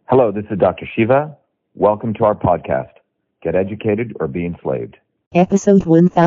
Hello, this is Dr. Shiva. Welcome to our podcast, Get Educated or Be Enslaved. Episode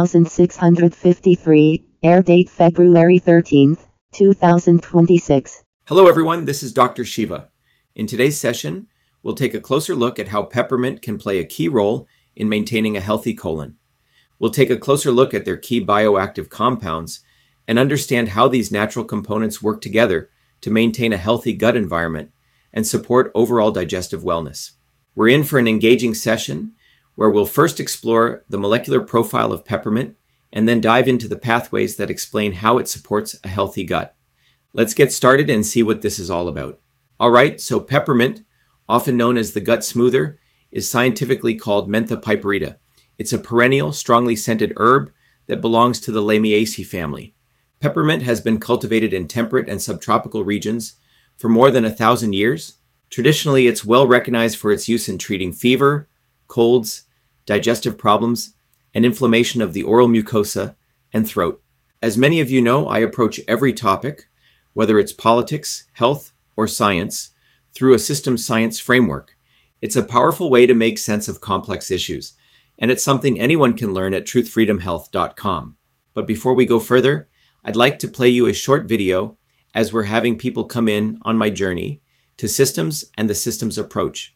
1653, air date February 13th, 2026. Hello everyone, this is Dr. Shiva. In today's session, we'll take a closer look at how peppermint can play a key role in maintaining a healthy colon. We'll take a closer look at their key bioactive compounds and understand how these natural components work together to maintain a healthy gut environment and support overall digestive wellness. We're in for an engaging session where we'll first explore the molecular profile of peppermint and then dive into the pathways that explain how it supports a healthy gut. Let's get started and see what this is all about. All right, so peppermint, often known as the gut smoother, is scientifically called Mentha piperita. It's a perennial, strongly scented herb that belongs to the Lamiaceae family. Peppermint has been cultivated in temperate and subtropical regions for more than 1,000 years. Traditionally, it's well recognized for its use in treating fever, colds, digestive problems, and inflammation of the oral mucosa and throat. As many of you know, I approach every topic, whether it's politics, health, or science, through a systems science framework. It's a powerful way to make sense of complex issues, and it's something anyone can learn at truthfreedomhealth.com. But before we go further, I'd like to play you a short video as we're having people come in on my journey to systems and the systems approach.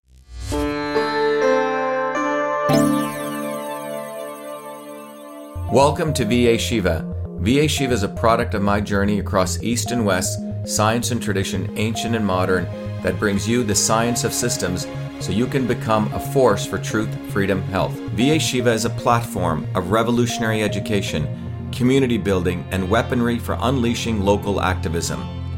Welcome to VA Shiva. VA Shiva is a product of my journey across East and West, science and tradition, ancient and modern, that brings you the science of systems so you can become a force for truth, freedom, health. VA Shiva is a platform of revolutionary education, community building, and weaponry for unleashing local activism.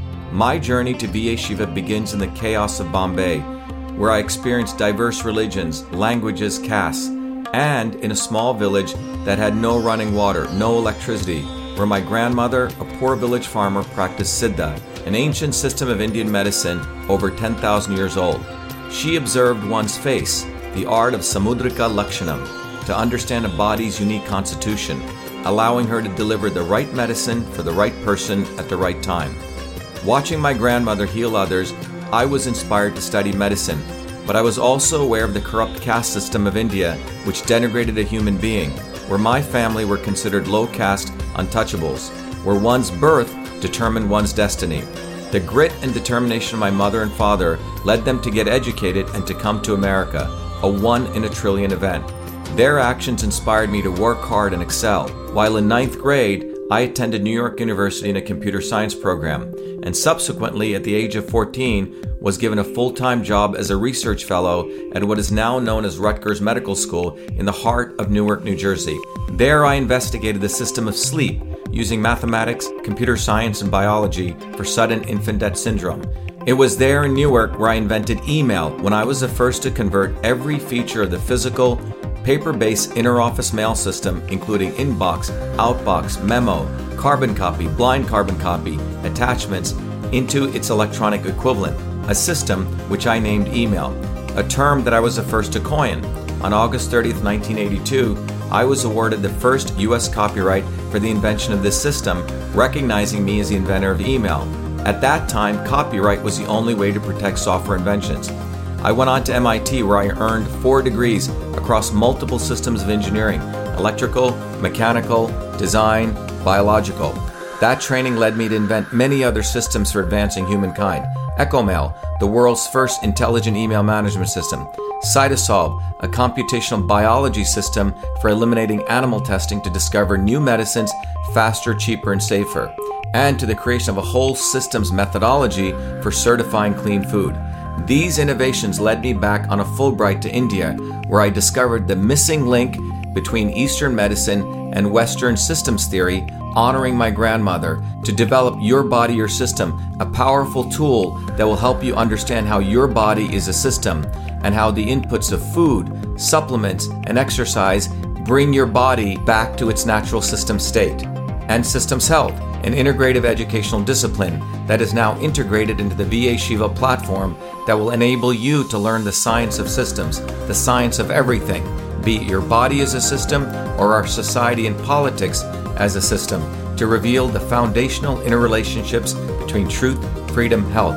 My journey to VA Shiva begins in the chaos of Bombay, where I experienced diverse religions, languages, castes, and in a small village that had no running water, no electricity, where my grandmother, a poor village farmer, practiced Siddha, an ancient system of Indian medicine over 10,000 years old. She observed one's face, the art of Samudrika Lakshanam, to understand a body's unique constitution, allowing her to deliver the right medicine for the right person at the right time. Watching my grandmother heal others, I was inspired to study medicine, but I was also aware of the corrupt caste system of India, which denigrated a human being, where my family were considered low caste untouchables, where one's birth determined one's destiny. The grit and determination of my mother and father led them to get educated and to come to America, a 1 in a trillion event. Their actions inspired me to work hard and excel. While in 9th grade, I attended New York University in a computer science program, and subsequently, at the age of 14, was given a full-time job as a research fellow at what is now known as Rutgers Medical School in the heart of Newark, New Jersey. There I investigated the system of sleep using mathematics, computer science, and biology for sudden infant death syndrome. It was there in Newark where I invented email, when I was the first to convert every feature of the physical, paper-based interoffice mail system, including inbox, outbox, memo, carbon copy, blind carbon copy, attachments, into its electronic equivalent, a system which I named email, a term that I was the first to coin. On August 30th, 1982, I was awarded the first U.S. copyright for the invention of this system, recognizing me as the inventor of email. At that time, copyright was the only way to protect software inventions. I went on to MIT, where I earned 4 degrees across multiple systems of engineering: electrical, mechanical, design, biological. That training led me to invent many other systems for advancing humankind. EchoMail, the world's first intelligent email management system. Cytosolve, a computational biology system for eliminating animal testing to discover new medicines faster, cheaper, and safer. And to the creation of a whole systems methodology for certifying clean food. These innovations led me back on a Fulbright to India, where I discovered the missing link between Eastern medicine and Western systems theory, honoring my grandmother, to develop Your Body, Your System, a powerful tool that will help you understand how your body is a system and how the inputs of food, supplements, and exercise bring your body back to its natural system state. And Systems Health, an integrative educational discipline that is now integrated into the VA Shiva platform that will enable you to learn the science of systems, the science of everything, be it your body as a system or our society and politics as a system, to reveal the foundational interrelationships between truth, freedom, health.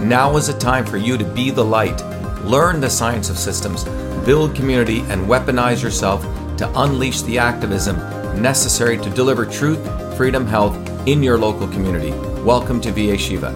Now is a time for you to be the light, learn the science of systems, build community, and weaponize yourself to unleash the activism necessary to deliver truth, freedom, health in your local community. Welcome to VA Shiva.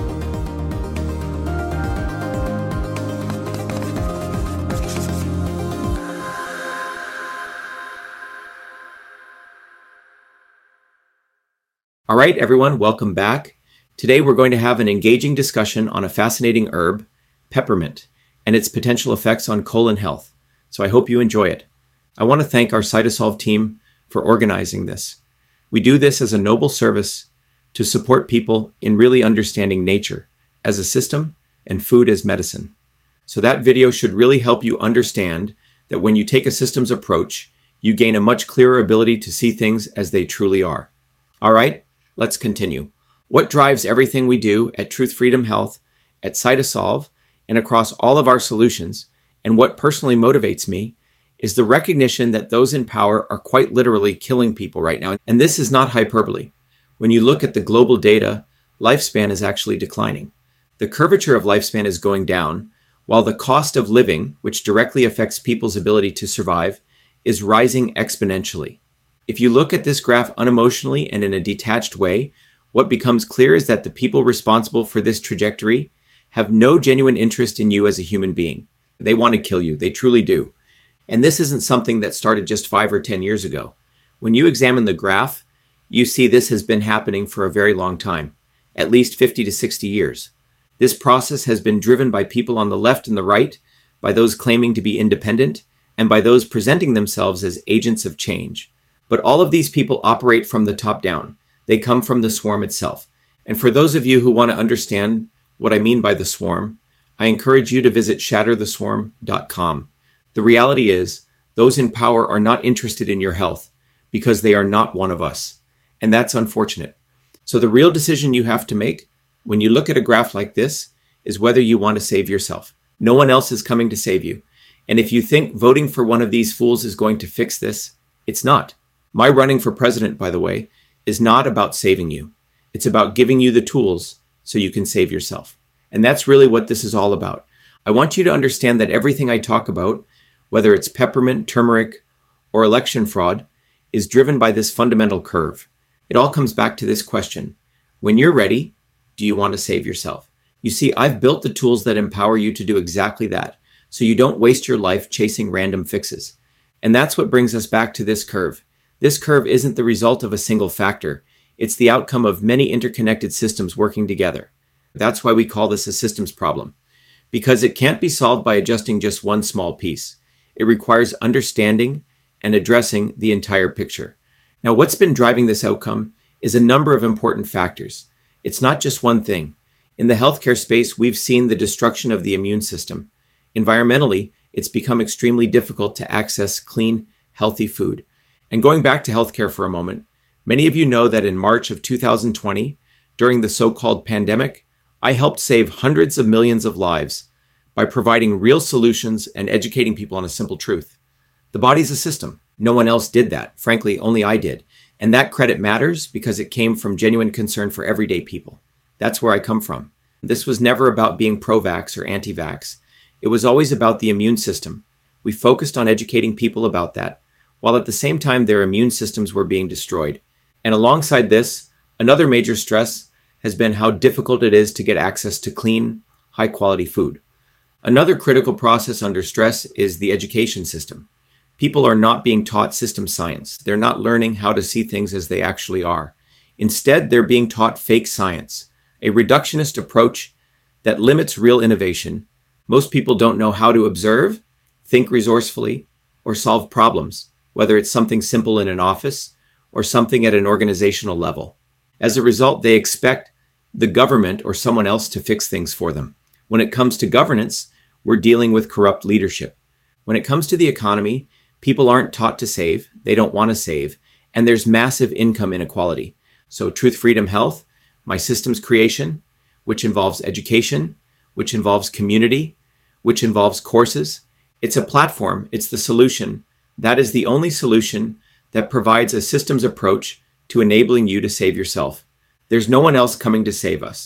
All right, everyone, welcome back. Today we're going to have an engaging discussion on a fascinating herb, peppermint, and its potential effects on colon health. So I hope you enjoy it. I want to thank our Cytosolve team for organizing this. We do this as a noble service to support people in really understanding nature as a system and food as medicine. So that video should really help you understand that when you take a systems approach, you gain a much clearer ability to see things as they truly are. All right, let's continue. What drives everything we do at Truth Freedom Health, at Cytosolve, and across all of our solutions, and what personally motivates me, is the recognition that those in power are quite literally killing people right now. And this is not hyperbole. When you look at the global data, lifespan is actually declining. The curvature of lifespan is going down, while the cost of living, which directly affects people's ability to survive, is rising exponentially. If you look at this graph unemotionally and in a detached way, what becomes clear is that the people responsible for this trajectory have no genuine interest in you as a human being. They want to kill you. They truly do. And this isn't something that started just 5 or 10 years ago. When you examine the graph, you see this has been happening for a very long time, at least 50 to 60 years. This process has been driven by people on the left and the right, by those claiming to be independent, and by those presenting themselves as agents of change. But all of these people operate from the top down. They come from the swarm itself. And for those of you who want to understand what I mean by the swarm, I encourage you to visit shattertheswarm.com. The reality is, those in power are not interested in your health because they are not one of us. And that's unfortunate. So the real decision you have to make when you look at a graph like this is whether you want to save yourself. No one else is coming to save you. And if you think voting for one of these fools is going to fix this, it's not. My running for president, by the way, is not about saving you. It's about giving you the tools so you can save yourself. And that's really what this is all about. I want you to understand that everything I talk about, whether it's peppermint, turmeric, or election fraud, is driven by this fundamental curve. It all comes back to this question. When you're ready, do you want to save yourself? You see, I've built the tools that empower you to do exactly that, so you don't waste your life chasing random fixes. And that's what brings us back to this curve. This curve isn't the result of a single factor. It's the outcome of many interconnected systems working together. That's why we call this a systems problem, because it can't be solved by adjusting just one small piece. It requires understanding and addressing the entire picture. Now, what's been driving this outcome is a number of important factors. It's not just one thing. In the healthcare space, we've seen the destruction of the immune system. Environmentally, it's become extremely difficult to access clean, healthy food. And going back to healthcare for a moment, many of you know that in March of 2020, during the so-called pandemic, I helped save hundreds of millions of lives by providing real solutions and educating people on a simple truth. The body's a system. No one else did that. Frankly, only I did. And that credit matters because it came from genuine concern for everyday people. That's where I come from. This was never about being pro-vax or anti-vax. It was always about the immune system. We focused on educating people about that, while at the same time their immune systems were being destroyed. And alongside this, another major stress has been how difficult it is to get access to clean, high-quality food. Another critical process under stress is the education system. People are not being taught system science. They're not learning how to see things as they actually are. Instead, they're being taught fake science, a reductionist approach that limits real innovation. Most people don't know how to observe, think resourcefully, or solve problems, whether it's something simple in an office or something at an organizational level. As a result, they expect the government or someone else to fix things for them. When it comes to governance, we're dealing with corrupt leadership. When it comes to the economy, people aren't taught to save, they don't want to save, and there's massive income inequality. So Truth Freedom Health, my systems creation, which involves education, which involves community, which involves courses, it's a platform, it's the solution. That is the only solution that provides a systems approach to enabling you to save yourself. There's no one else coming to save us.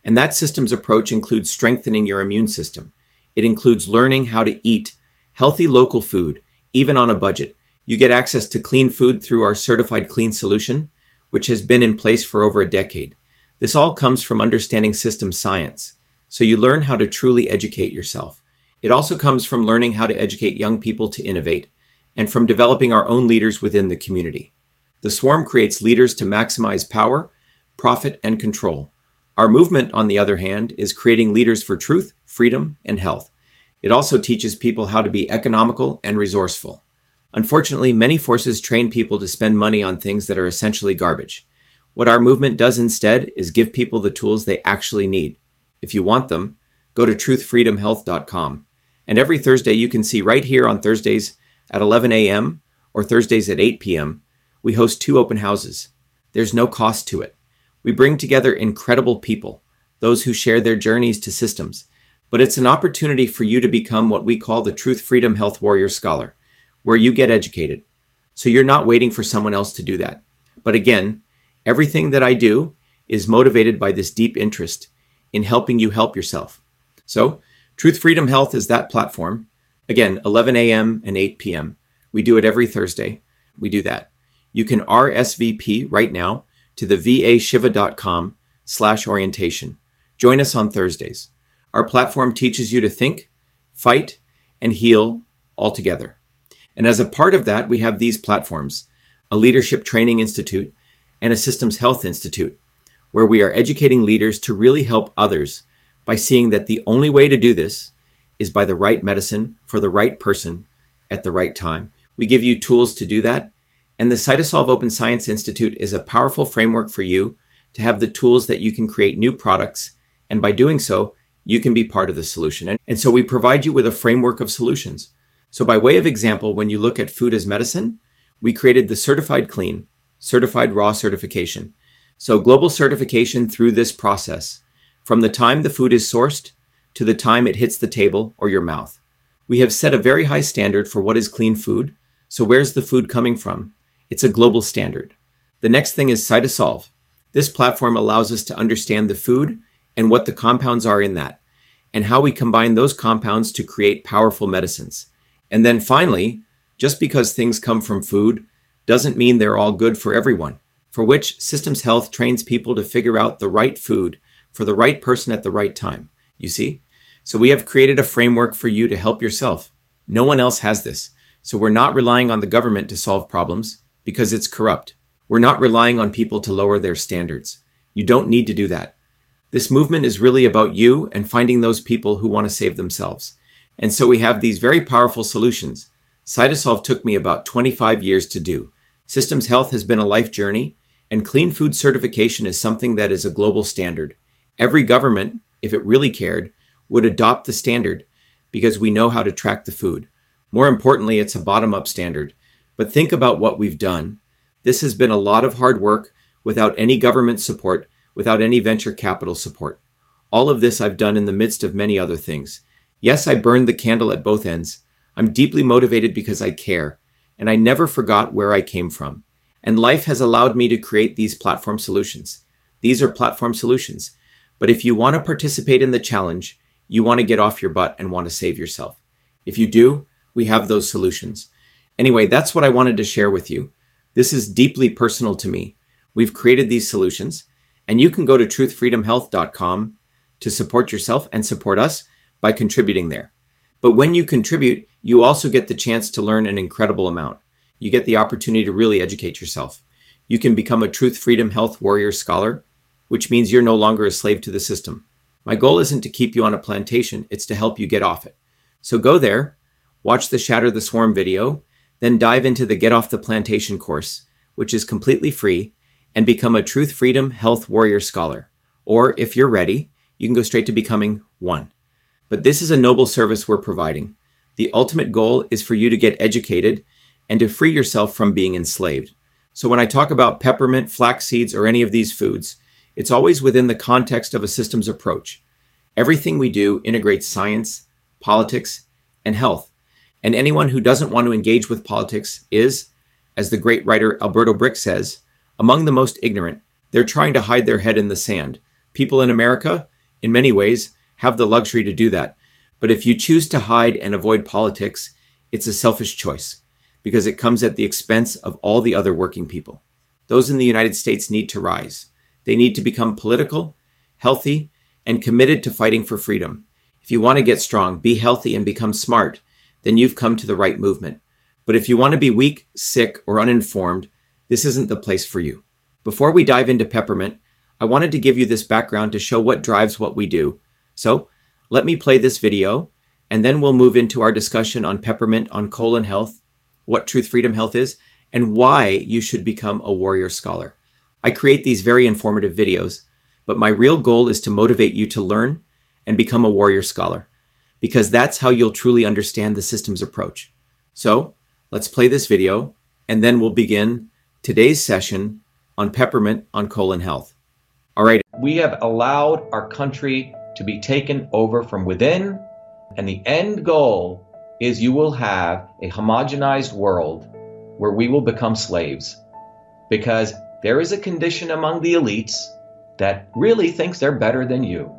And that systems approach includes strengthening your immune system. It includes learning how to eat healthy local food, even on a budget. You get access to clean food through our Certified Clean solution, which has been in place for over a decade. This all comes from understanding systems science, so you learn how to truly educate yourself. It also comes from learning how to educate young people to innovate, and from developing our own leaders within the community. The Swarm creates leaders to maximize power, profit, and control. Our movement, on the other hand, is creating leaders for truth, freedom, and health. It also teaches people how to be economical and resourceful. Unfortunately, many forces train people to spend money on things that are essentially garbage. What our movement does instead is give people the tools they actually need. If you want them, go to truthfreedomhealth.com. And every Thursday you can see right here on Thursdays at 11 a.m. or Thursdays at 8 p.m., we host 2 open houses. There's no cost to it. We bring together incredible people, those who share their journeys to systems. But it's an opportunity for you to become what we call the Truth Freedom Health Warrior Scholar, where you get educated. So you're not waiting for someone else to do that. But again, everything that I do is motivated by this deep interest in helping you help yourself. So Truth Freedom Health is that platform. Again, 11 a.m. and 8 p.m. We do it every Thursday. We do that. You can RSVP right now to the vashiva.com/orientation. Join us on Thursdays. Our platform teaches you to think, fight, and heal all together. And as a part of that, we have these platforms, a Leadership Training Institute and a Systems Health Institute, where we are educating leaders to really help others by seeing that the only way to do this is by the right medicine for the right person at the right time. We give you tools to do that. And the Cytosolve Open Science Institute is a powerful framework for you to have the tools that you can create new products. And by doing so, you can be part of the solution. And so we provide you with a framework of solutions. So by way of example, when you look at food as medicine, we created the Certified Clean, Certified Raw certification. So global certification through this process, from the time the food is sourced to the time it hits the table or your mouth. We have set a very high standard for what is clean food. So where's the food coming from? It's a global standard. The next thing is Cytosolve. This platform allows us to understand the food and what the compounds are in that, and how we combine those compounds to create powerful medicines. And then finally, just because things come from food doesn't mean they're all good for everyone, for which Systems Health trains people to figure out the right food for the right person at the right time. You see? So we have created a framework for you to help yourself. No one else has this. So we're not relying on the government to solve problems because it's corrupt. We're not relying on people to lower their standards. You don't need to do that. This movement is really about you and finding those people who want to save themselves. And so we have these very powerful solutions. Cytosolve took me about 25 years to do. Systems Health has been a life journey, and clean food certification is something that is a global standard. Every government, if it really cared, would adopt the standard because we know how to track the food. More importantly, it's a bottom-up standard. But think about what we've done. This has been a lot of hard work without any government support, without any venture capital support. All of this I've done in the midst of many other things. Yes, I burned the candle at both ends. I'm deeply motivated because I care, and I never forgot where I came from. And life has allowed me to create these platform solutions. These are platform solutions. But if you want to participate in the challenge, you want to get off your butt and want to save yourself. If you do, we have those solutions. Anyway, that's what I wanted to share with you. This is deeply personal to me. We've created these solutions, and you can go to truthfreedomhealth.com to support yourself and support us by contributing there. But when you contribute, you also get the chance to learn an incredible amount. You get the opportunity to really educate yourself. You can become a Truth Freedom Health Warrior Scholar, which means you're no longer a slave to the system. My goal isn't to keep you on a plantation, it's to help you get off it. So go there, watch the Shatter the Swarm video, then dive into the Get Off the Plantation course, which is completely free, and become a Truth Freedom Health Warrior Scholar. Or if you're ready, you can go straight to becoming one. But this is a noble service we're providing. The ultimate goal is for you to get educated and to free yourself from being enslaved. So when I talk about peppermint, flax seeds, or any of these foods, it's always within the context of a systems approach. Everything we do integrates science, politics, and health. And anyone who doesn't want to engage with politics is, as the great writer Alberto Brick says, among the most ignorant. They're trying to hide their head in the sand. People in America, in many ways, have the luxury to do that. But if you choose to hide and avoid politics, it's a selfish choice because it comes at the expense of all the other working people. Those in the United States need to rise. They need to become political, healthy, and committed to fighting for freedom. If you want to get strong, be healthy, and become smart, then you've come to the right movement. But if you want to be weak, sick, or uninformed, this isn't the place for you. Before we dive into Peppermint, I wanted to give you this background to show what drives what we do. So let me play this video, and then we'll move into our discussion on Peppermint, on colon health, what Truth Freedom Health is, and why you should become a warrior scholar. I create these very informative videos, but my real goal is to motivate you to learn and become a warrior scholar, because that's how you'll truly understand the system's approach. So let's play this video, and then we'll begin today's session on Peppermint, on colon health. All right. We have allowed our country to be taken over from within, and the end goal is you will have a homogenized world where we will become slaves, because there is a condition among the elites that really thinks they're better than you,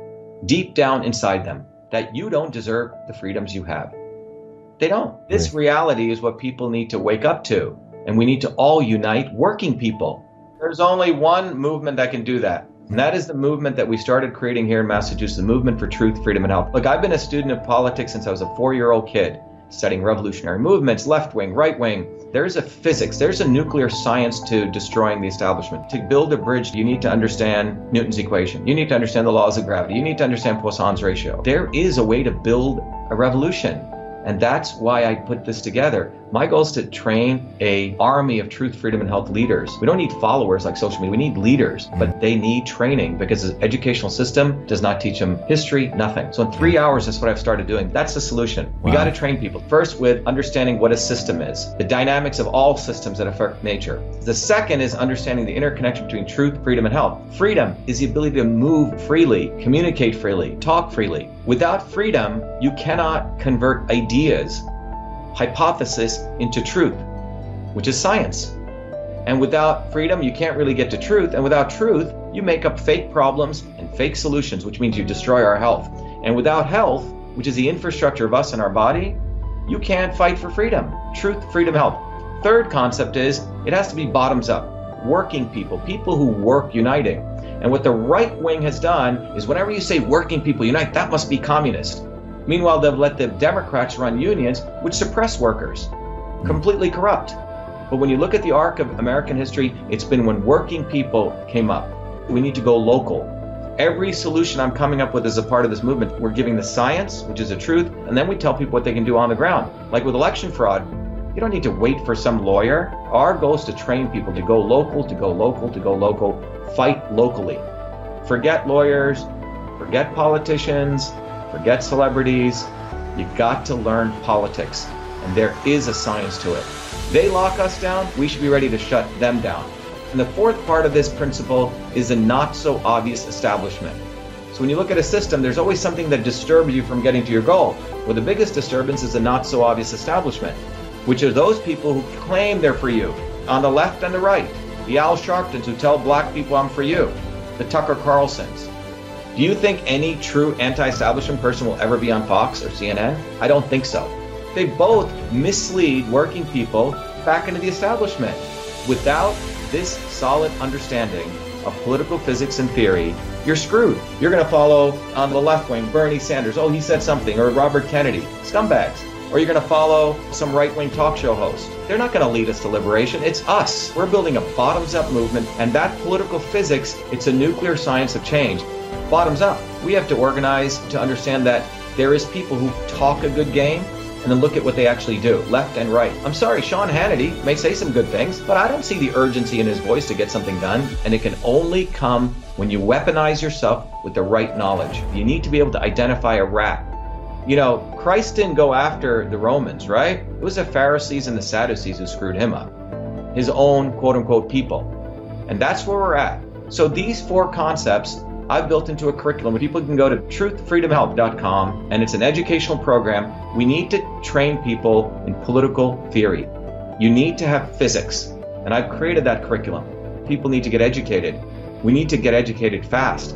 deep down inside them, that you don't deserve the freedoms you have. They don't. This reality is what people need to wake up to, and we need to all unite working people. There's only one movement that can do that, and that is the movement that we started creating here in Massachusetts, the Movement for Truth, Freedom, and Health. Look, I've been a student of politics since I was a 4-year-old kid, studying revolutionary movements, left wing, right wing. There's a physics, there's a nuclear science to destroying the establishment. To build a bridge, you need to understand Newton's equation. You need to understand the laws of gravity. You need to understand Poisson's ratio. There is a way to build a revolution. And that's why I put this together. My goal is to train an army of truth, freedom, and health leaders. We don't need followers like social media. We need leaders, but they need training because the educational system does not teach them history, nothing. So in 3 hours, that's what I've started doing. That's the solution. We got to train people. First, with understanding what a system is, the dynamics of all systems that affect nature. The second is understanding the interconnection between truth, freedom, and health. Freedom is the ability to move freely, communicate freely, talk freely. Without freedom, you cannot convert ideas, hypothesis into truth, which is science. And without freedom, you can't really get to truth. And without truth, you make up fake problems and fake solutions, which means you destroy our health. And without health, which is the infrastructure of us and our body, you can't fight for freedom. Truth, freedom, health. Third concept is it has to be bottoms up. Working people, people who work uniting. And what the right wing has done is whenever you say working people unite, that must be communist. Meanwhile, they've let the Democrats run unions, which suppress workers, completely corrupt. But when you look at the arc of American history, it's been when working people came up. We need to go local. Every solution I'm coming up with as a part of this movement, we're giving the science, which is the truth, and then we tell people what they can do on the ground. Like with election fraud, you don't need to wait for some lawyer. Our goal is to train people to go local, to go local, to go local, fight locally. Forget lawyers, forget politicians, forget celebrities. You've got to learn politics, and there is a science to it. They lock us down, we should be ready to shut them down. And the fourth part of this principle is a not so obvious establishment. So when you look at a system, there's always something that disturbs you from getting to your goal. Well, the biggest disturbance is a not so obvious establishment, which are those people who claim they're for you, on the left and the right. The Al Sharptons who tell black people I'm for you, the Tucker Carlsons. Do you think any true anti-establishment person will ever be on Fox or CNN? I don't think so. They both mislead working people back into the establishment. Without this solid understanding of political physics and theory, you're screwed. You're going to follow on the left wing Bernie Sanders. Oh, he said something. Or Robert Kennedy. Scumbags. Or you're going to follow some right-wing talk show host. They're not going to lead us to liberation. It's us. We're building a bottoms-up movement, and that political physics, it's a nuclear science of change. Bottoms up. We have to organize to understand that there is people who talk a good game and then look at what they actually do, left and right. I'm sorry, Sean Hannity may say some good things, but I don't see the urgency in his voice to get something done, and it can only come when you weaponize yourself with the right knowledge. You need to be able to identify a rat. You know, Christ didn't go after the Romans, right? It was the Pharisees and the Sadducees who screwed him up. His own quote-unquote people. And that's where we're at. So these four concepts I've built into a curriculum where people can go to truthfreedomhealth.com, and it's an educational program. We need to train people in political theory. You need to have physics, and I've created that curriculum. People need to get educated. We need to get educated fast.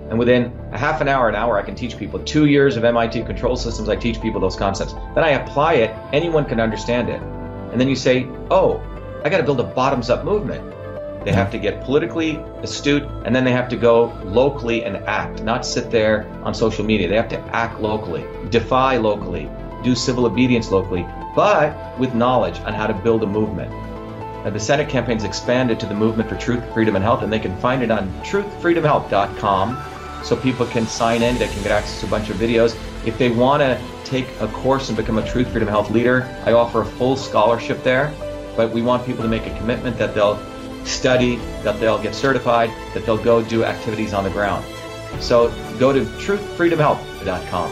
And within a half an hour, I can teach people. 2 years of MIT control systems, I teach people those concepts. Then I apply it, anyone can understand it. And then you say, oh, I got to build a bottoms-up movement. They have to get politically astute, and then they have to go locally and act, not sit there on social media. They have to act locally, defy locally, do civil obedience locally, but with knowledge on how to build a movement. Now, the Senate campaign's expanded to the Movement for Truth, Freedom, and Health, and they can find it on truthfreedomhealth.com, so people can sign in, they can get access to a bunch of videos. If they want to take a course and become a Truth, Freedom, Health leader, I offer a full scholarship there, but we want people to make a commitment that they'll study, that they'll get certified, that they'll go do activities on the ground. So go to truthfreedomhealth.com.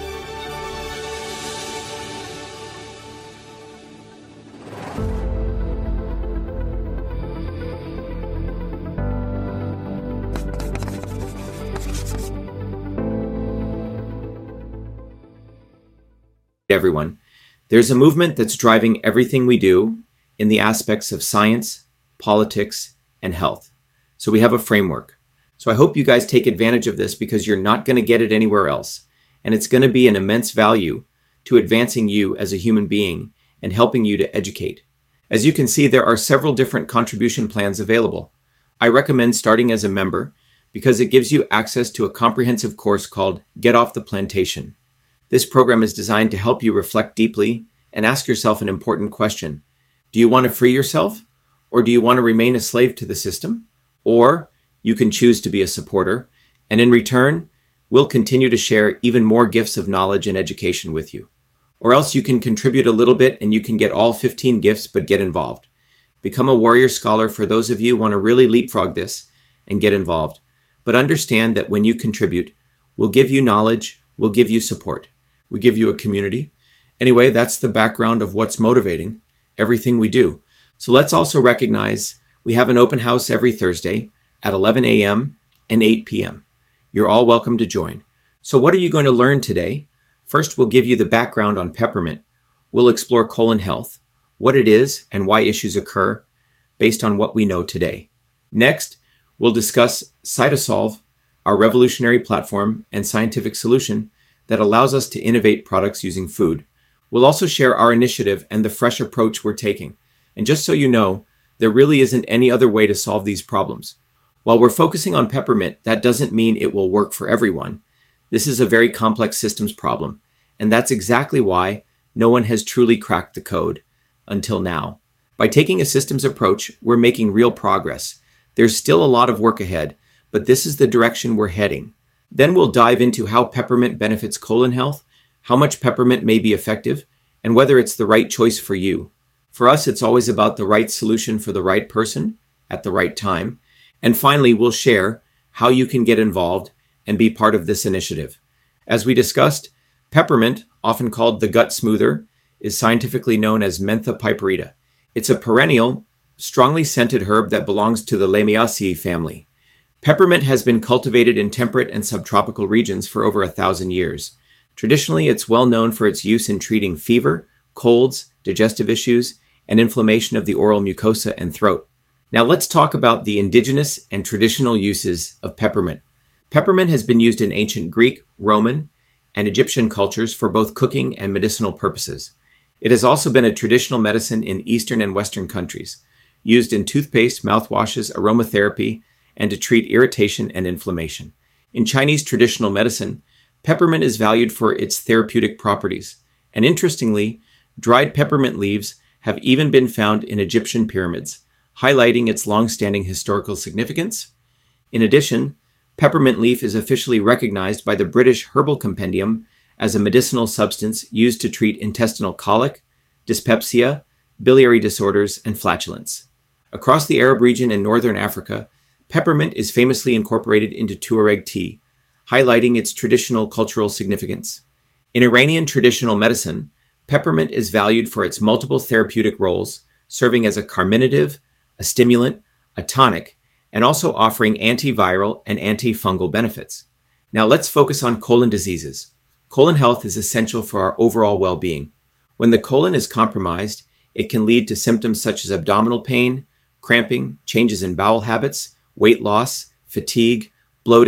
Everyone, there's a movement that's driving everything we do in the aspects of science, politics, and health. So we have a framework. So I hope you guys take advantage of this because you're not going to get it anywhere else. And it's going to be an immense value to advancing you as a human being and helping you to educate. As you can see, there are several different contribution plans available. I recommend starting as a member because it gives you access to a comprehensive course called Get Off the Plantation. This program is designed to help you reflect deeply and ask yourself an important question. Do you want to free yourself? Or do you want to remain a slave to the system? Or you can choose to be a supporter, and in return, we'll continue to share even more gifts of knowledge and education with you. Or else you can contribute a little bit and you can get all 15 gifts, but get involved. Become a warrior scholar for those of you who want to really leapfrog this and get involved. But understand that when you contribute, we'll give you knowledge, we'll give you support. We give you a community. Anyway, that's the background of what's motivating everything we do. So let's also recognize we have an open house every Thursday at 11 a.m. and 8 p.m. You're all welcome to join. So what are you going to learn today? First, we'll give you the background on peppermint. We'll explore colon health, what it is and why issues occur based on what we know today. Next, we'll discuss Cytosolve, our revolutionary platform and scientific solution that allows us to innovate products using food. We'll also share our initiative and the fresh approach we're taking. And just so you know, there really isn't any other way to solve these problems. While we're focusing on peppermint, that doesn't mean it will work for everyone. This is a very complex systems problem, and that's exactly why no one has truly cracked the code until now. By taking a systems approach, we're making real progress. There's still a lot of work ahead, but this is the direction we're heading. Then we'll dive into how peppermint benefits colon health, how much peppermint may be effective, and whether it's the right choice for you. For us, it's always about the right solution for the right person at the right time. And finally, we'll share how you can get involved and be part of this initiative. As we discussed, peppermint, often called the gut smoother, is scientifically known as Mentha piperita. It's a perennial, strongly scented herb that belongs to the Lamiaceae family. Peppermint has been cultivated in temperate and subtropical regions for over 1,000 years. Traditionally, it's well known for its use in treating fever, colds, digestive issues, and inflammation of the oral mucosa and throat. Now let's talk about the indigenous and traditional uses of peppermint. Peppermint has been used in ancient Greek, Roman, and Egyptian cultures for both cooking and medicinal purposes. It has also been a traditional medicine in Eastern and Western countries, used in toothpaste, mouthwashes, aromatherapy, and to treat irritation and inflammation. In Chinese traditional medicine, peppermint is valued for its therapeutic properties. And interestingly, dried peppermint leaves have even been found in Egyptian pyramids, highlighting its long-standing historical significance. In addition, peppermint leaf is officially recognized by the British Herbal Compendium as a medicinal substance used to treat intestinal colic, dyspepsia, biliary disorders, and flatulence. Across the Arab region in northern Africa, peppermint is famously incorporated into Tuareg tea, highlighting its traditional cultural significance. In Iranian traditional medicine, peppermint is valued for its multiple therapeutic roles, serving as a carminative, a stimulant, a tonic, and also offering antiviral and antifungal benefits. Now let's focus on colon diseases. Colon health is essential for our overall well-being. When the colon is compromised, it can lead to symptoms such as abdominal pain, cramping, changes in bowel habits, weight loss, fatigue, bloating,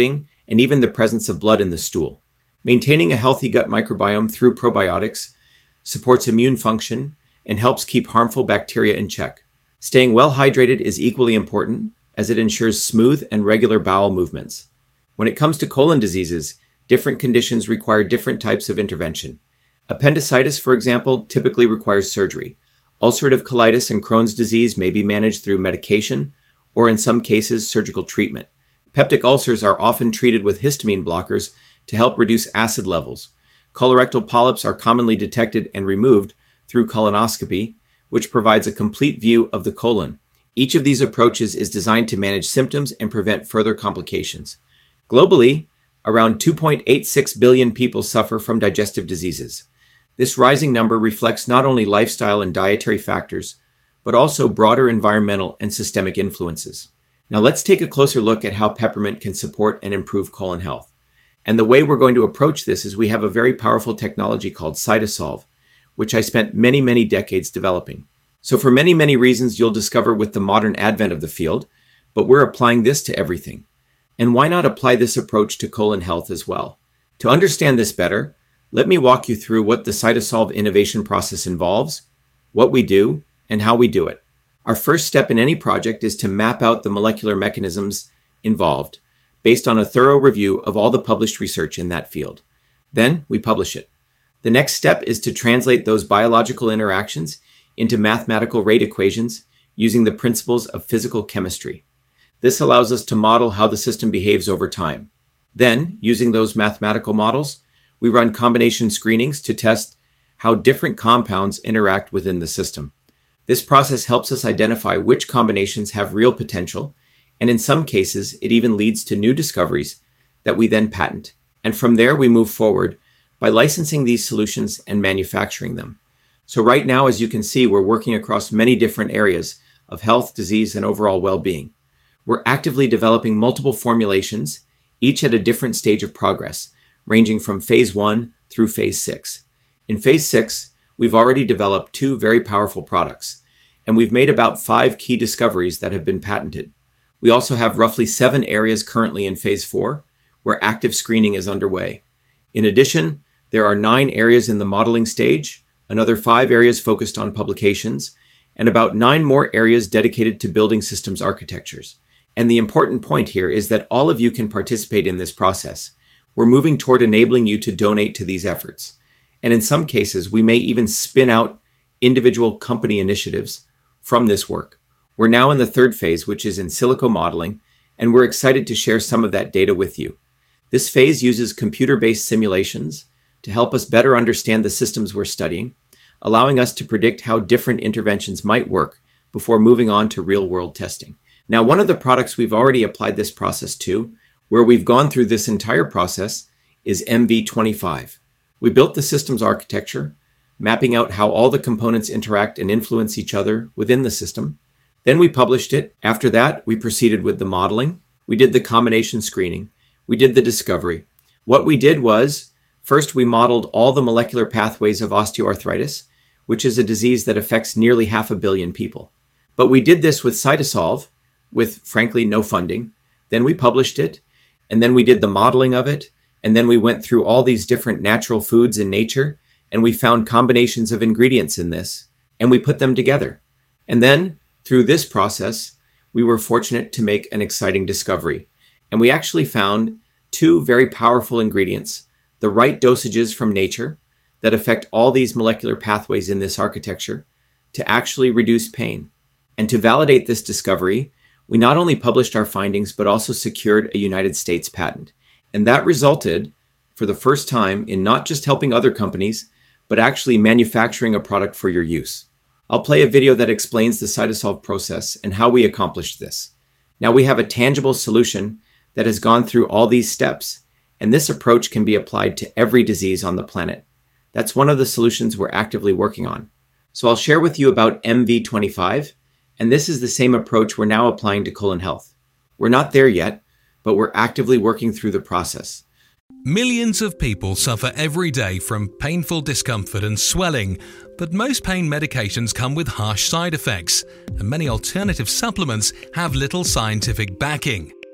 and even the presence of blood in the stool. Maintaining a healthy gut microbiome through probiotics supports immune function and helps keep harmful bacteria in check. Staying well hydrated is equally important, as it ensures smooth and regular bowel movements. When it comes to colon diseases, different conditions require different types of intervention. Appendicitis, for example, typically requires surgery. Ulcerative colitis and Crohn's disease may be managed through medication or, in some cases, surgical treatment. Peptic ulcers are often treated with histamine blockers to help reduce acid levels. Colorectal polyps are commonly detected and removed through colonoscopy, which provides a complete view of the colon. Each of these approaches is designed to manage symptoms and prevent further complications. Globally, around 2.86 billion people suffer from digestive diseases. This rising number reflects not only lifestyle and dietary factors, but also broader environmental and systemic influences. Now let's take a closer look at how peppermint can support and improve colon health. And the way we're going to approach this is we have a very powerful technology called CytoSolve, which I spent many decades developing. So for many reasons you'll discover with the modern advent of the field, but we're applying this to everything. And why not apply this approach to colon health as well? To understand this better, let me walk you through what the CytoSolve innovation process involves, what we do, and how we do it. Our first step in any project is to map out the molecular mechanisms involved, based on a thorough review of all the published research in that field. Then we publish it. The next step is to translate those biological interactions into mathematical rate equations using the principles of physical chemistry. This allows us to model how the system behaves over time. Then, using those mathematical models, we run combination screenings to test how different compounds interact within the system. This process helps us identify which combinations have real potential, and in some cases, it even leads to new discoveries that we then patent. And from there, we move forward by licensing these solutions and manufacturing them. So right now, as you can see, we're working across many different areas of health, disease, and overall well-being. We're actively developing multiple formulations, each at a different stage of progress, ranging from phase 1 through phase 6. In phase 6, we've already developed 2 very powerful products, and we've made about 5 key discoveries that have been patented. We also have roughly 7 areas currently in phase 4, where active screening is underway. In addition, there are 9 areas in the modeling stage, another 5 areas focused on publications, and about 9 more areas dedicated to building systems architectures. And the important point here is that all of you can participate in this process. We're moving toward enabling you to donate to these efforts. And in some cases, we may even spin out individual company initiatives from this work. We're now in the 3rd phase, which is in silico modeling, and we're excited to share some of that data with you. This phase uses computer-based simulations to help us better understand the systems we're studying, allowing us to predict how different interventions might work before moving on to real-world testing. Now, one of the products we've already applied this process to, where we've gone through this entire process, is MV25. We built the systems architecture, mapping out how all the components interact and influence each other within the system. Then we published it. After that, we proceeded with the modeling. We did the combination screening. We did the discovery. What we did was, first we modeled all the molecular pathways of osteoarthritis, which is a disease that affects nearly 500 million people. But we did this with CytoSolve, with, frankly, no funding. Then we published it, and then we did the modeling of it, and then we went through all these different natural foods in nature, and we found combinations of ingredients in this, and we put them together. And then, through this process, we were fortunate to make an exciting discovery. And we actually found 2 very powerful ingredients, the right dosages from nature that affect all these molecular pathways in this architecture to actually reduce pain. And to validate this discovery, we not only published our findings, but also secured a United States patent. And that resulted, for the first time, in not just helping other companies, but actually manufacturing a product for your use. I'll play a video that explains the CytoSolve process and how we accomplished this. Now we have a tangible solution that has gone through all these steps, and this approach can be applied to every disease on the planet. That's one of the solutions we're actively working on. So I'll share with you about MV25, and this is the same approach we're now applying to colon health. We're not there yet, but we're actively working through the process. Millions of people suffer every day from painful discomfort and swelling, but most pain medications come with harsh side effects, and many alternative supplements have little scientific backing.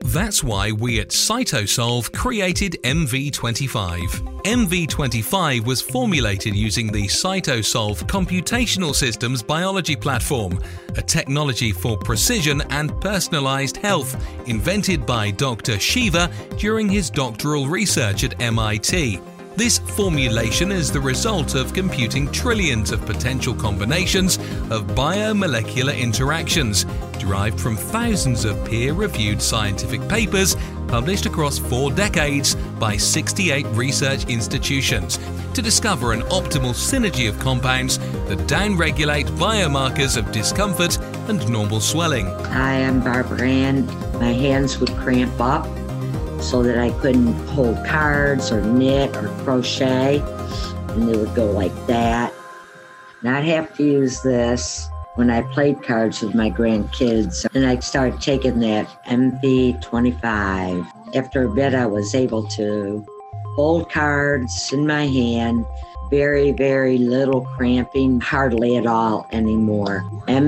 That's why we at Cytosolve created MV25. MV25 was formulated using the Cytosolve Computational Systems Biology Platform, a technology for precision and personalized health invented by Dr. Shiva during his doctoral research at MIT. This formulation is the result of computing trillions of potential combinations of biomolecular interactions derived from thousands of peer-reviewed scientific papers published across 4 decades by 68 research institutions to discover an optimal synergy of compounds that downregulate biomarkers of discomfort and normal swelling. Hi, I'm Barbara Ann. My hands would cramp up so that I couldn't hold cards or knit or crochet, and they would go like that. And I'd have to use this when I played cards with my grandkids, and I started taking that MV25. After a bit, I was able to hold cards in my hand, very, very little cramping, hardly at all anymore.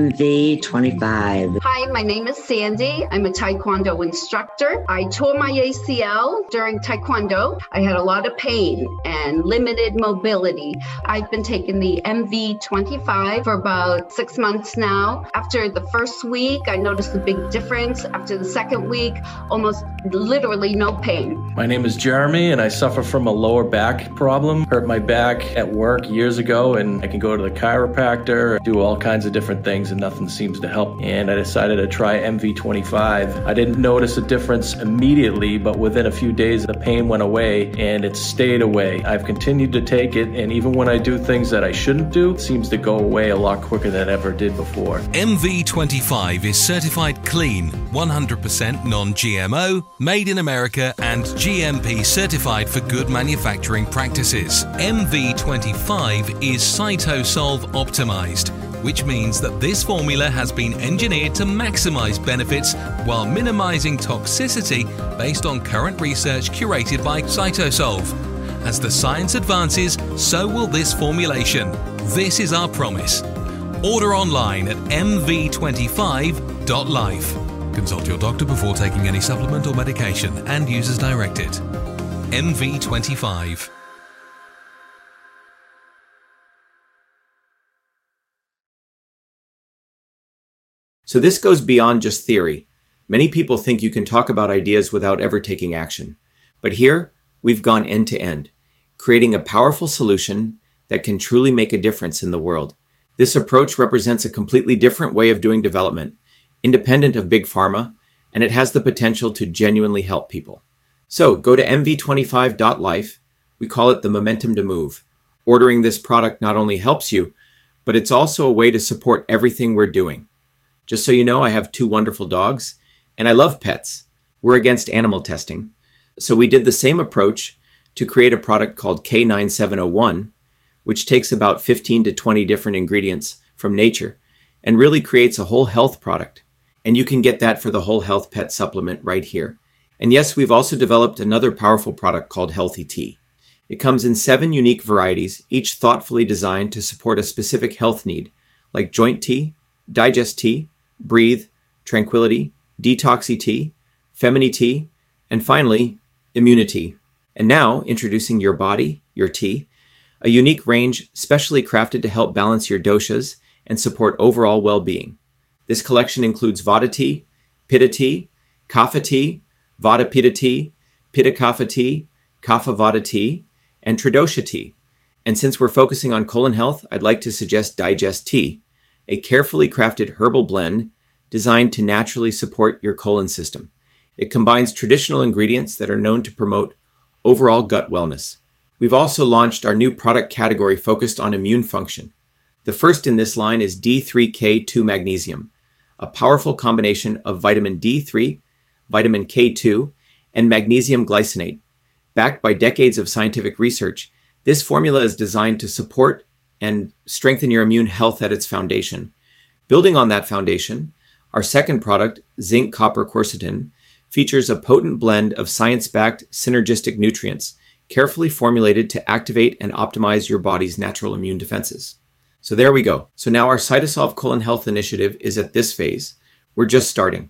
MV25. Hi, my name is Sandy. I'm a Taekwondo instructor. I tore my ACL during Taekwondo. I had a lot of pain and limited mobility. I've been taking the MV25 for about 6 months now. After the first week, I noticed a big difference. After the second week, almost literally no pain. My name is Jeremy, and I suffer from a lower back problem. Hurt my back at work years ago, and I can go to the chiropractor, do all kinds of different things, and nothing seems to help. And I decided to try MV25. I didn't notice a difference immediately, but within a few days, the pain went away, and it stayed away. I've continued to take it, and even when I do things that I shouldn't do, it seems to go away a lot quicker than it ever did before. MV25 is certified clean, 100% non-GMO, made in America, and GMP certified for good manufacturing practices. MV25 is Cytosolve optimized, which means that this formula has been engineered to maximize benefits while minimizing toxicity based on current research curated by Cytosolve. As the science advances, so will this formulation. This is our promise. Order online at mv25.life. Consult your doctor before taking any supplement or medication and use as directed. MV25. So this goes beyond just theory. Many people think you can talk about ideas without ever taking action. But here, we've gone end to end, creating a powerful solution that can truly make a difference in the world. This approach represents a completely different way of doing development, independent of big pharma, and it has the potential to genuinely help people. So go to mv25.life. We call it the momentum to move. Ordering this product not only helps you, but it's also a way to support everything we're doing. Just so you know, I have 2 wonderful dogs, and I love pets. We're against animal testing. So we did the same approach to create a product called K9701, which takes about 15 to 20 different ingredients from nature and really creates a whole health product. And you can get that for the whole health pet supplement right here. And yes, we've also developed another powerful product called Healthy Tea. It comes in 7 unique varieties, each thoughtfully designed to support a specific health need, like joint tea, digest tea, breathe, tranquility, detoxy tea, femini tea, and finally, immunity. And now, introducing Your Body, Your Tea, a unique range specially crafted to help balance your doshas and support overall well-being. This collection includes Vata tea, Pitta tea, Kapha tea, Vata Pitta tea, Pitta Kapha tea, Kapha Vata tea, and Tridosha tea. And since we're focusing on colon health, I'd like to suggest Digest Tea, a carefully crafted herbal blend designed to naturally support your colon system. It combines traditional ingredients that are known to promote overall gut wellness. We've also launched our new product category focused on immune function. The first in this line is D3K2 Magnesium, a powerful combination of vitamin D3, vitamin K2, and magnesium glycinate. Backed by decades of scientific research, this formula is designed to support and strengthen your immune health at its foundation. Building on that foundation, our second product, Zinc Copper Quercetin, features a potent blend of science-backed synergistic nutrients, carefully formulated to activate and optimize your body's natural immune defenses. So there we go. So now our Cytosolve Colon Health Initiative is at this phase. We're just starting.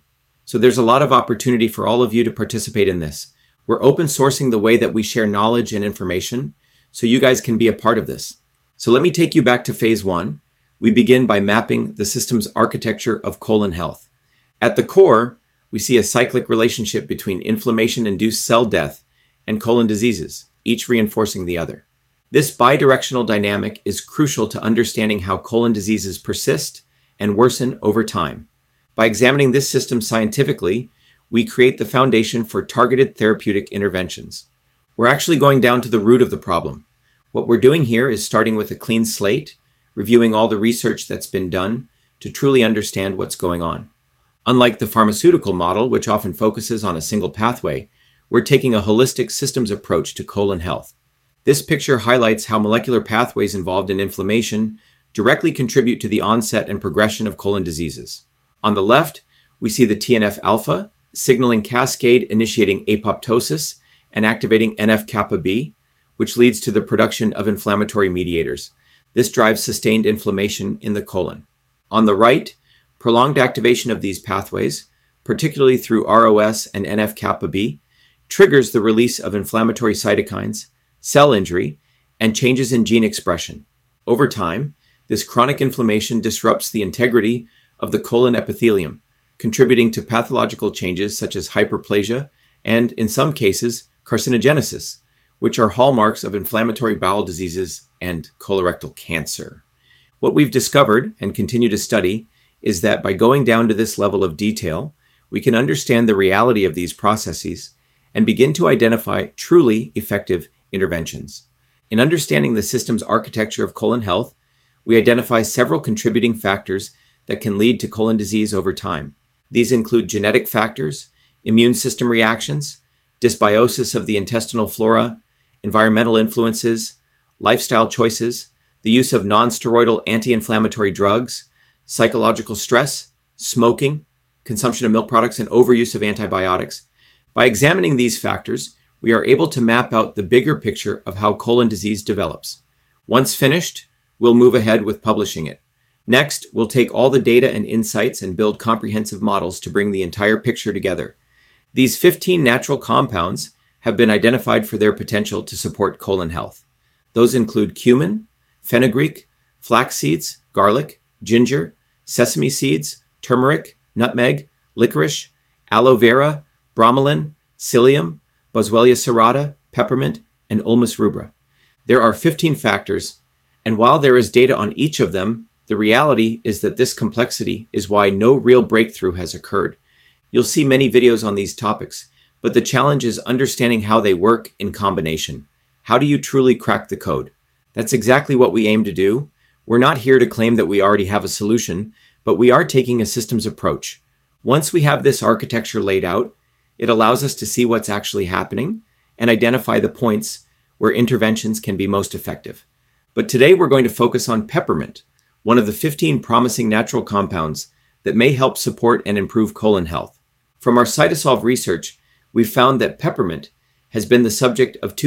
So there's a lot of opportunity for all of you to participate in this. We're open sourcing the way that we share knowledge and information, so you guys can be a part of this. So let me take you back to phase 1. We begin by mapping the system's architecture of colon health. At the core, we see a cyclic relationship between inflammation-induced cell death and colon diseases, each reinforcing the other. This bidirectional dynamic is crucial to understanding how colon diseases persist and worsen over time. By examining this system scientifically, we create the foundation for targeted therapeutic interventions. We're actually going down to the root of the problem. What we're doing here is starting with a clean slate, reviewing all the research that's been done to truly understand what's going on. Unlike the pharmaceutical model, which often focuses on a single pathway, we're taking a holistic systems approach to colon health. This picture highlights how molecular pathways involved in inflammation directly contribute to the onset and progression of colon diseases. On the left, we see the TNF-alpha signaling cascade initiating apoptosis and activating NF-kappa B, which leads to the production of inflammatory mediators. This drives sustained inflammation in the colon. On the right, prolonged activation of these pathways, particularly through ROS and NF-kappa B, triggers the release of inflammatory cytokines, cell injury, and changes in gene expression. Over time, this chronic inflammation disrupts the integrity of the colon epithelium, contributing to pathological changes such as hyperplasia and, in some cases, carcinogenesis, which are hallmarks of inflammatory bowel diseases and colorectal cancer. What we've discovered and continue to study is that by going down to this level of detail, we can understand the reality of these processes and begin to identify truly effective interventions. In understanding the system's architecture of colon health, we identify several contributing factors that can lead to colon disease over time. These include genetic factors, immune system reactions, dysbiosis of the intestinal flora, environmental influences, lifestyle choices, the use of non-steroidal anti-inflammatory drugs, psychological stress, smoking, consumption of milk products, and overuse of antibiotics. By examining these factors, we are able to map out the bigger picture of how colon disease develops. Once finished, we'll move ahead with publishing it. Next, we'll take all the data and insights and build comprehensive models to bring the entire picture together. These 15 natural compounds have been identified for their potential to support colon health. Those include cumin, fenugreek, flax seeds, garlic, ginger, sesame seeds, turmeric, nutmeg, licorice, aloe vera, bromelain, psyllium, Boswellia serrata, peppermint, and Ulmus rubra. There are 15 factors, and while there is data on each of them, the reality is that this complexity is why no real breakthrough has occurred. You'll see many videos on these topics, but the challenge is understanding how they work in combination. How do you truly crack the code? That's exactly what we aim to do. We're not here to claim that we already have a solution, but we are taking a systems approach. Once we have this architecture laid out, it allows us to see what's actually happening and identify the points where interventions can be most effective. But today we're going to focus on peppermint, one of the 15 promising natural compounds that may help support and improve colon health. From our CytoSolve research, we've found that peppermint has been the subject of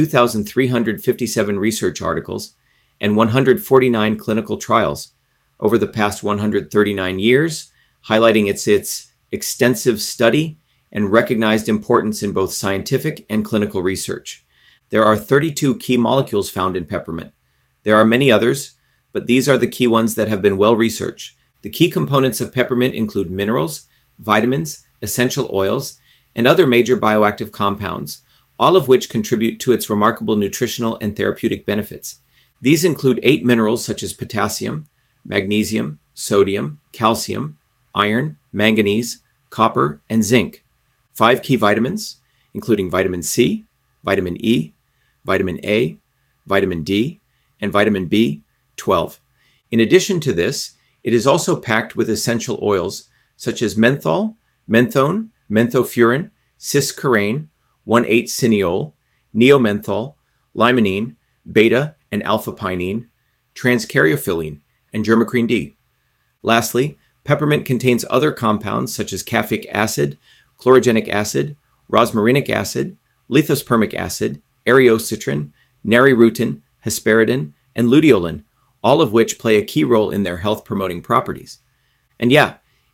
2,357 research articles and 149 clinical trials over the past 139 years, highlighting its extensive study and recognized importance in both scientific and clinical research. There are 32 key molecules found in peppermint. There are many others, but these are the key ones that have been well researched. The key components of peppermint include minerals, vitamins, essential oils, and other major bioactive compounds, all of which contribute to its remarkable nutritional and therapeutic benefits. These include 8 minerals such as potassium, magnesium, sodium, calcium, iron, manganese, copper, and zinc. 5 key vitamins, including vitamin C, vitamin E, vitamin A, vitamin D, and vitamin B12. In addition to this, it is also packed with essential oils such as menthol, menthone, menthofurin, cis-carane, 1,8-cineol, neomenthol, limonene, beta and alpha-pinene, transcaryophyllene, and germacrine D. Lastly, peppermint contains other compounds such as caffeic acid, chlorogenic acid, rosmarinic acid, lithospermic acid, areocitrin, narirutin, hesperidin, and luteolin, all of which play a key role in their health-promoting properties. And yeah,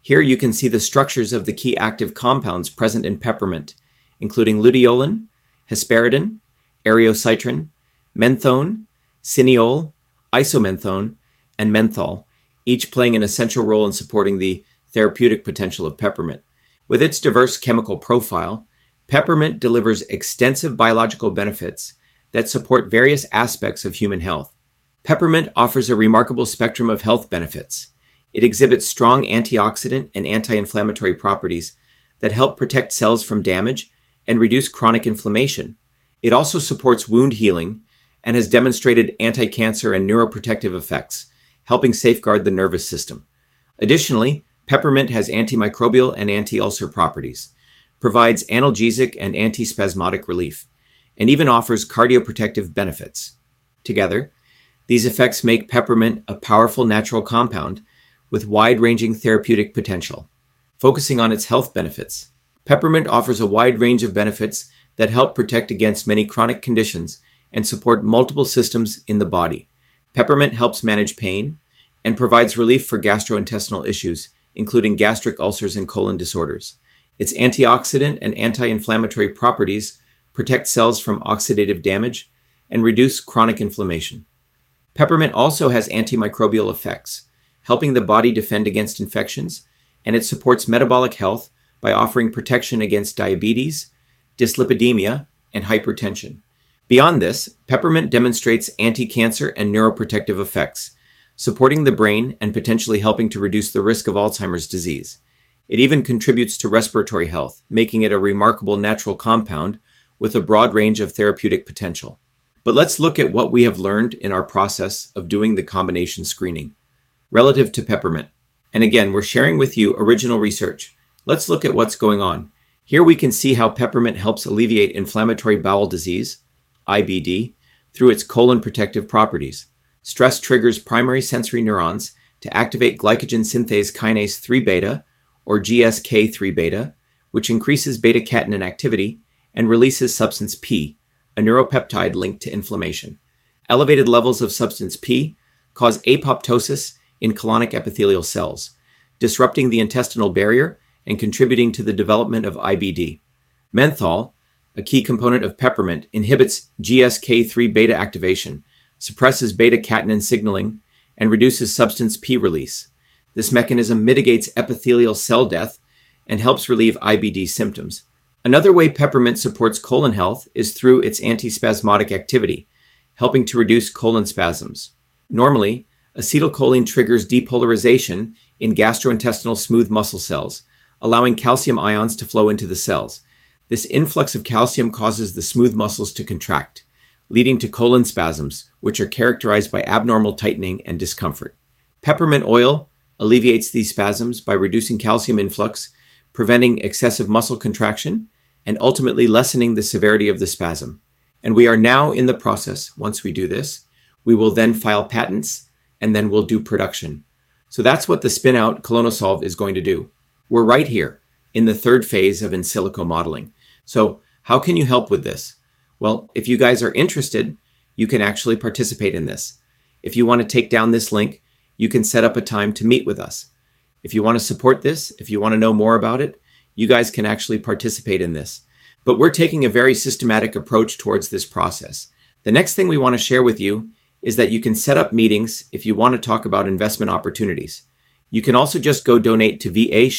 Here you can see the structures of the key active compounds present in peppermint, including luteolin, hesperidin, areocitrin, menthone, cineol, isomenthone, and menthol, each playing an essential role in supporting the therapeutic potential of peppermint. With its diverse chemical profile, peppermint delivers extensive biological benefits that support various aspects of human health. Peppermint offers a remarkable spectrum of health benefits. It exhibits strong antioxidant and anti-inflammatory properties that help protect cells from damage and reduce chronic inflammation. It also supports wound healing and has demonstrated anti-cancer and neuroprotective effects, helping safeguard the nervous system. Additionally, peppermint has antimicrobial and anti-ulcer properties, provides analgesic and antispasmodic relief, and even offers cardioprotective benefits. Together, these effects make peppermint a powerful natural compound with wide-ranging therapeutic potential. Focusing on its health benefits, peppermint offers a wide range of benefits that help protect against many chronic conditions and support multiple systems in the body. Peppermint helps manage pain and provides relief for gastrointestinal issues, including gastric ulcers and colon disorders. Its antioxidant and anti-inflammatory properties protect cells from oxidative damage and reduce chronic inflammation. Peppermint also has antimicrobial effects, helping the body defend against infections, and it supports metabolic health by offering protection against diabetes, dyslipidemia, and hypertension. Beyond this, peppermint demonstrates anti-cancer and neuroprotective effects, supporting the brain and potentially helping to reduce the risk of Alzheimer's disease. It even contributes to respiratory health, making it a remarkable natural compound with a broad range of therapeutic potential. But let's look at what we have learned in our process of doing the combination screening relative to peppermint. And again, we're sharing with you original research. Let's look at what's going on. Here we can see how peppermint helps alleviate inflammatory bowel disease, IBD, through its colon protective properties. Stress triggers primary sensory neurons to activate glycogen synthase kinase 3-beta, or GSK3-beta, which increases beta-catenin activity and releases substance P, a neuropeptide linked to inflammation. Elevated levels of substance P cause apoptosis in colonic epithelial cells, disrupting the intestinal barrier and contributing to the development of IBD. Menthol, a key component of peppermint, inhibits GSK3-beta activation, suppresses beta-catenin signaling, and reduces substance P release. This mechanism mitigates epithelial cell death and helps relieve IBD symptoms. Another way peppermint supports colon health is through its antispasmodic activity, helping to reduce colon spasms. Normally, acetylcholine triggers depolarization in gastrointestinal smooth muscle cells, allowing calcium ions to flow into the cells. This influx of calcium causes the smooth muscles to contract, leading to colon spasms, which are characterized by abnormal tightening and discomfort. Peppermint oil alleviates these spasms by reducing calcium influx, preventing excessive muscle contraction, and ultimately lessening the severity of the spasm. And we are now in the process. Once we do this, we will then file patents, and then we'll do production. So that's what the spin-out Colonosolv is going to do. We're right here in the third phase of in silico modeling. So how can you help with this? Well, if you guys are interested, you can actually participate in this. If you want to take down this link, you can set up a time to meet with us. If you want to support this, if you want to know more about it, you guys can actually participate in this. But we're taking a very systematic approach towards this process. The next thing we want to share with you is that you can set up meetings if you want to talk about investment opportunities. You can also just go donate to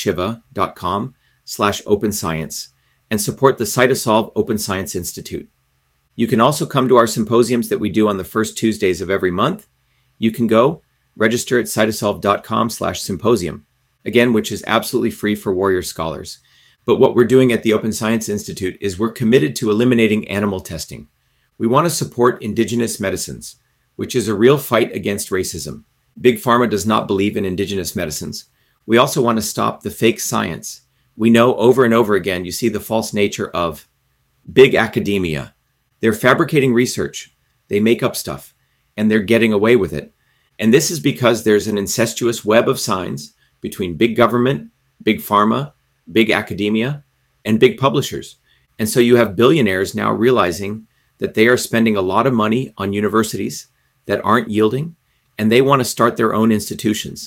vashiva.com/openscience and support the CytoSolve Open Science Institute. You can also come to our symposiums that we do on the first Tuesdays of every month. You can go register at cytosolve.com/symposium, again, which is absolutely free for Warrior Scholars. But what we're doing at the Open Science Institute is we're committed to eliminating animal testing. We want to support indigenous medicines, which is a real fight against racism. Big Pharma does not believe in indigenous medicines. We also want to stop the fake science. We know over and over again, you see the false nature of big academia. They're fabricating research. They make up stuff, and they're getting away with it. And this is because there's an incestuous web of signs between big government, big pharma, big academia, and big publishers. And so you have billionaires now realizing that they are spending a lot of money on universities that aren't yielding, and they want to start their own institutions.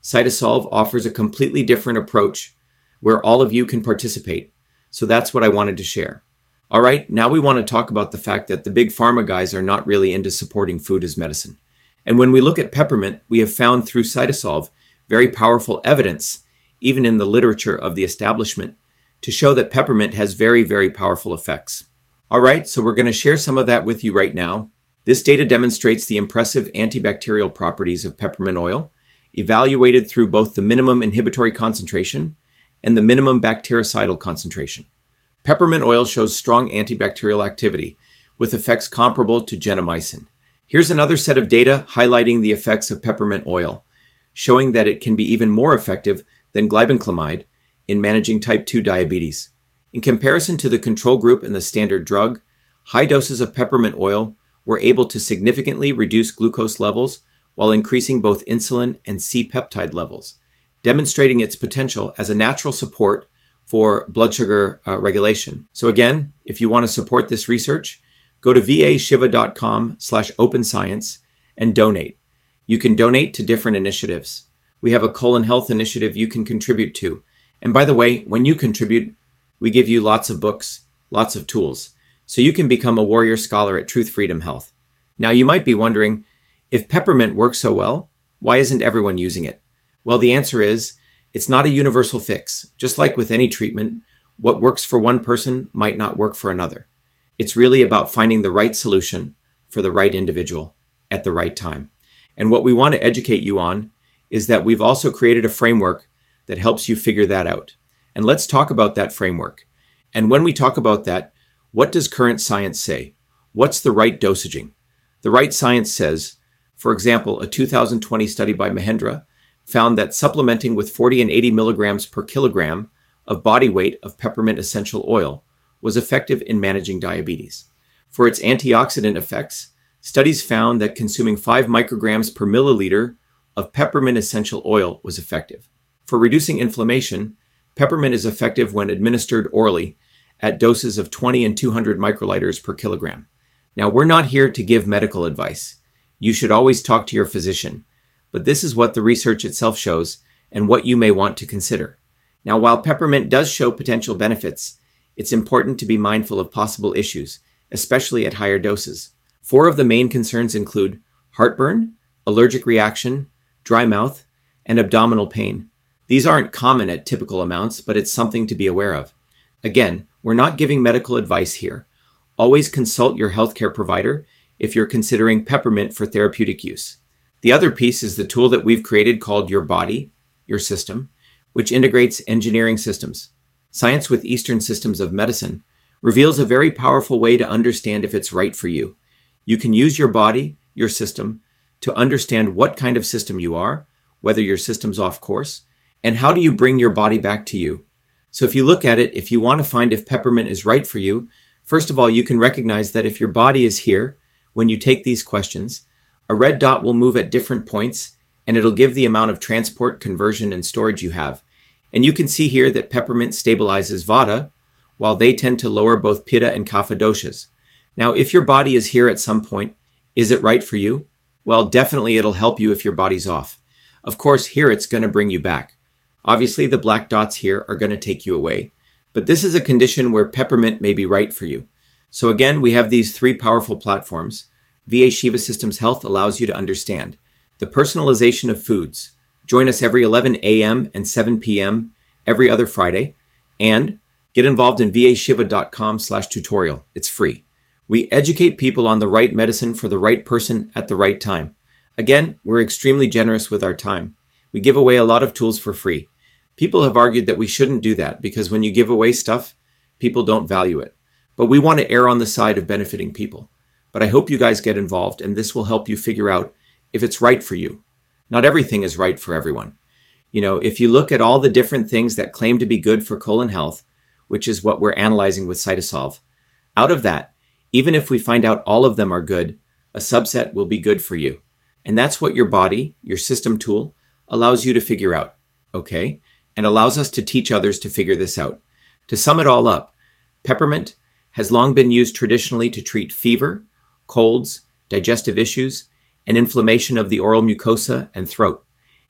Cytosolve offers a completely different approach where all of you can participate. So that's what I wanted to share. All right, now we want to talk about the fact that the big pharma guys are not really into supporting food as medicine. And when we look at peppermint, we have found through Cytosolve very powerful evidence, even in the literature of the establishment, to show that peppermint has very, very powerful effects. All right, so we're going to share some of that with you right now. This data demonstrates the impressive antibacterial properties of peppermint oil, evaluated through both the minimum inhibitory concentration and the minimum bactericidal concentration. Peppermint oil shows strong antibacterial activity, with effects comparable to gentamicin. Here's another set of data highlighting the effects of peppermint oil, showing that it can be even more effective than glibenclamide in managing type 2 diabetes. In comparison to the control group and the standard drug, high doses of peppermint oil were able to significantly reduce glucose levels while increasing both insulin and C-peptide levels, demonstrating its potential as a natural support for blood sugar regulation. So again, if you want to support this research, go to vashiva.com/openscience and donate. You can donate to different initiatives. We have a colon health initiative you can contribute to. And by the way, when you contribute, we give you lots of books, lots of tools, so you can become a warrior scholar at Truth Freedom Health. Now you might be wondering, if peppermint works so well, why isn't everyone using it? Well, the answer is, it's not a universal fix. Just like with any treatment, what works for one person might not work for another. It's really about finding the right solution for the right individual at the right time. And what we want to educate you on is that we've also created a framework that helps you figure that out. And let's talk about that framework. And when we talk about that, what does current science say? What's the right dosaging? The right science says, for example, a 2020 study by Mahendra found that supplementing with 40 and 80 milligrams per kilogram of body weight of peppermint essential oil was effective in managing diabetes. For its antioxidant effects, studies found that consuming 5 micrograms per milliliter of peppermint essential oil was effective. For reducing inflammation, peppermint is effective when administered orally at doses of 20 and 200 microliters per kilogram. Now, we're not here to give medical advice. You should always talk to your physician, but this is what the research itself shows and what you may want to consider. Now, while peppermint does show potential benefits, it's important to be mindful of possible issues, especially at higher doses. 4 of the main concerns include heartburn, allergic reaction, dry mouth, and abdominal pain. These aren't common at typical amounts, but it's something to be aware of. Again, we're not giving medical advice here. Always consult your healthcare provider if you're considering peppermint for therapeutic use. The other piece is the tool that we've created called Your Body, Your System, which integrates engineering systems. Science with Eastern Systems of Medicine reveals a very powerful way to understand if it's right for you. You can use your body, your system, to understand what kind of system you are, whether your system's off course, and how do you bring your body back to you. So if you look at it, if you want to find if peppermint is right for you, first of all, you can recognize that if your body is here, when you take these questions, a red dot will move at different points, and it'll give the amount of transport, conversion, and storage you have. And you can see here that peppermint stabilizes Vata, while they tend to lower both Pitta and Kapha doshas. Now, if your body is here at some point, is it right for you? Well, definitely it'll help you if your body's off. Of course, here it's going to bring you back. Obviously, the black dots here are going to take you away. But this is a condition where peppermint may be right for you. So again, we have these 3 powerful platforms. VA Shiva Systems Health allows you to understand the personalization of foods. Join us every 11 a.m. and 7 p.m. every other Friday. And get involved in vashiva.com/tutorial. It's free. We educate people on the right medicine for the right person at the right time. Again, we're extremely generous with our time. We give away a lot of tools for free. People have argued that we shouldn't do that because when you give away stuff, people don't value it. But we want to err on the side of benefiting people. But I hope you guys get involved, and this will help you figure out if it's right for you. Not everything is right for everyone. You know, if you look at all the different things that claim to be good for colon health, which is what we're analyzing with Cytosolve, out of that, even if we find out all of them are good, a subset will be good for you. And that's what your body, your system tool, allows you to figure out, okay? And allows us to teach others to figure this out. To sum it all up, peppermint has long been used traditionally to treat fever, colds, digestive issues, and inflammation of the oral mucosa and throat.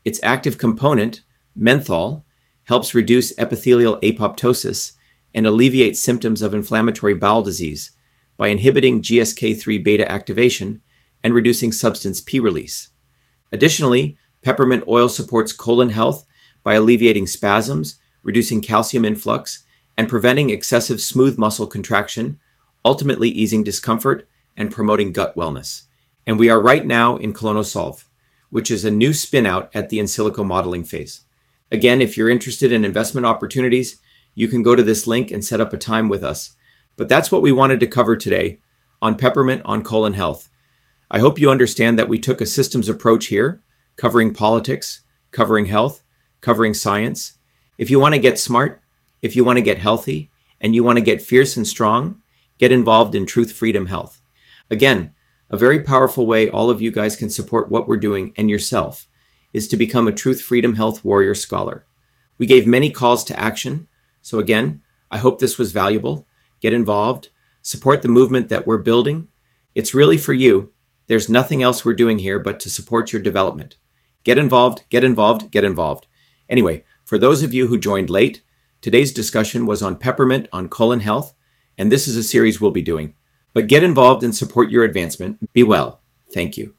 Its active component, menthol, helps reduce epithelial apoptosis and alleviate symptoms of inflammatory bowel disease by inhibiting GSK3 beta activation and reducing substance P release. Additionally, peppermint oil supports colon health by alleviating spasms, reducing calcium influx, and preventing excessive smooth muscle contraction, ultimately easing discomfort and promoting gut wellness. And we are right now in Colonosolv, which is a new spin-out at the in silico modeling phase. Again, if you're interested in investment opportunities, you can go to this link and set up a time with us. But that's what we wanted to cover today on peppermint on colon health. I hope you understand that we took a systems approach here, covering politics, covering health, covering science. If you want to get smart, if you want to get healthy, and you want to get fierce and strong, get involved in Truth Freedom Health. Again, a very powerful way all of you guys can support what we're doing and yourself is to become a Truth Freedom Health Warrior Scholar. We gave many calls to action. So again, I hope this was valuable. Get involved, support the movement that we're building. It's really for you. There's nothing else we're doing here but to support your development. Get involved, get involved, get involved. Anyway, for those of you who joined late, today's discussion was on peppermint on colon health, and this is a series we'll be doing. But get involved and support your advancement. Be well. Thank you.